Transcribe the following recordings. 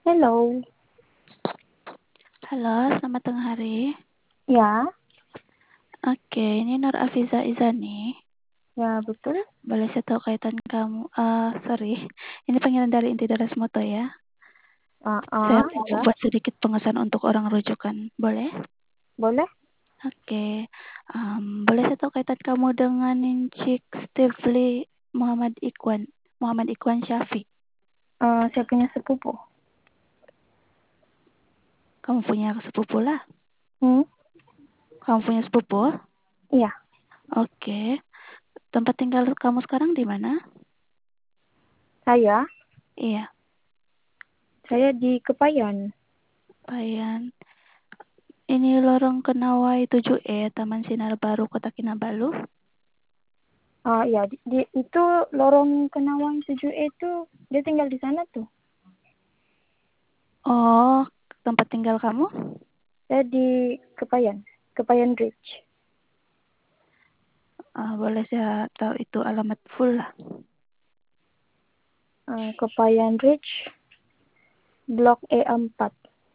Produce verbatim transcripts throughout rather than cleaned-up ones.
Hello. Halo, selamat tengah hari. Ya, Oke, ini Nur Afiza Izani. ya betul. Boleh saya tahu kaitan kamu? Uh, sorry, ini panggilan dari inti Daras Moto ya. Ah, Saya ah, mau ya, buat sedikit pengesahan untuk orang rujukan. Boleh? boleh. Oke. Um, boleh saya tahu kaitan kamu dengan Incik Stevely Muhammad Ikwan, Muhammad Ikwan Syafi. Eh, saya punya sepupu. Kamu punya sepupu lah. Hmm, Kamu punya sepupu? iya. Oke. Tempat tinggal kamu sekarang di mana? Saya, Iya, saya di Kepayan. Payan. Ini lorong Kenawai tujuh E, Taman Sinar Baru, Kota Kinabalu. Ah, ya, di, di- itu lorong Kenawang tujuh E itu dia tinggal di sana tuh. Oh, tempat tinggal kamu? Saya di Kepayan, Kepayan Ridge. Ah, boleh saya tahu itu alamat full lah. Eh, Kepayan Ridge, Blok E empat.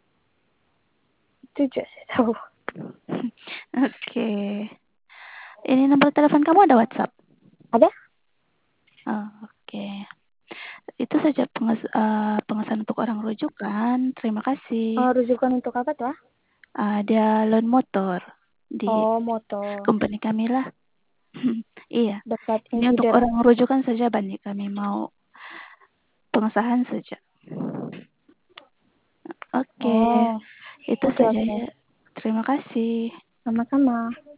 Itu aja saya tahu. Oke. Ini nomor telepon kamu ada WhatsApp? Ada? Oh, oke. Itu saja penges uh, pengesahan untuk orang rujukan. Terima kasih. Eh, rujukan untuk apa tuh? Ada loan motor di Oh, motor. company kami lah. Iya. Dekat Ini untuk Insider. orang rujukan saja, Bani. Kami mau pengesahan saja. Oke, Oh, itu oke, saja oke. ya. Terima kasih. Sama-sama.